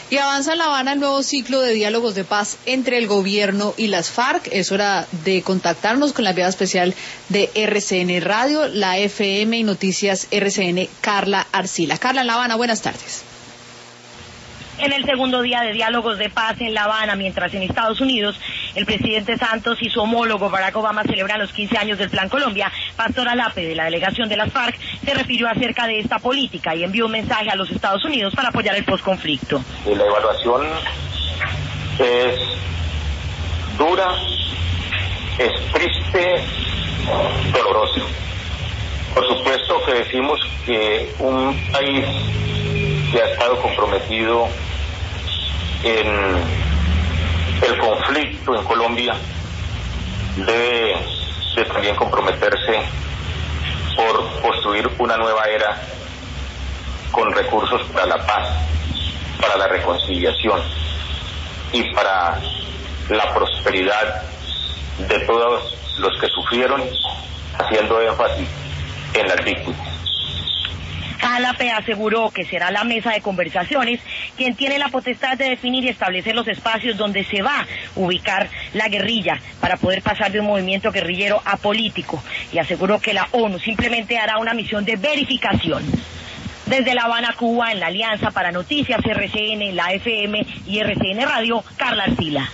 Y avanza en La Habana el nuevo ciclo de diálogos de paz entre el gobierno y las FARC. Es hora de contactarnos con la enviada especial de RCN Radio, la FM y Noticias RCN, Carla Arcila. Carla, en La Habana, buenas tardes. En el segundo día de diálogos de paz en La Habana, mientras en Estados Unidos el presidente Santos y su homólogo Barack Obama celebran los 15 años del Plan Colombia, Pastor Alape, de la delegación de las FARC, se refirió acerca de esta política y envió un mensaje a los Estados Unidos para apoyar el posconflicto. La evaluación es dura, es triste, dolorosa. Por supuesto que decimos que un país que ha estado comprometido en el conflicto en Colombia debe de también comprometerse por construir una nueva era con recursos para la paz, para la reconciliación y para la prosperidad de todos los que sufrieron, haciendo énfasis en las víctimas. Alape aseguró que será la mesa de conversaciones quien tiene la potestad de definir y establecer los espacios donde se va a ubicar la guerrilla para poder pasar de un movimiento guerrillero a político, y aseguró que la ONU simplemente hará una misión de verificación. Desde La Habana, Cuba, en la Alianza para Noticias RCN, la FM y RCN Radio, Carla Arcila.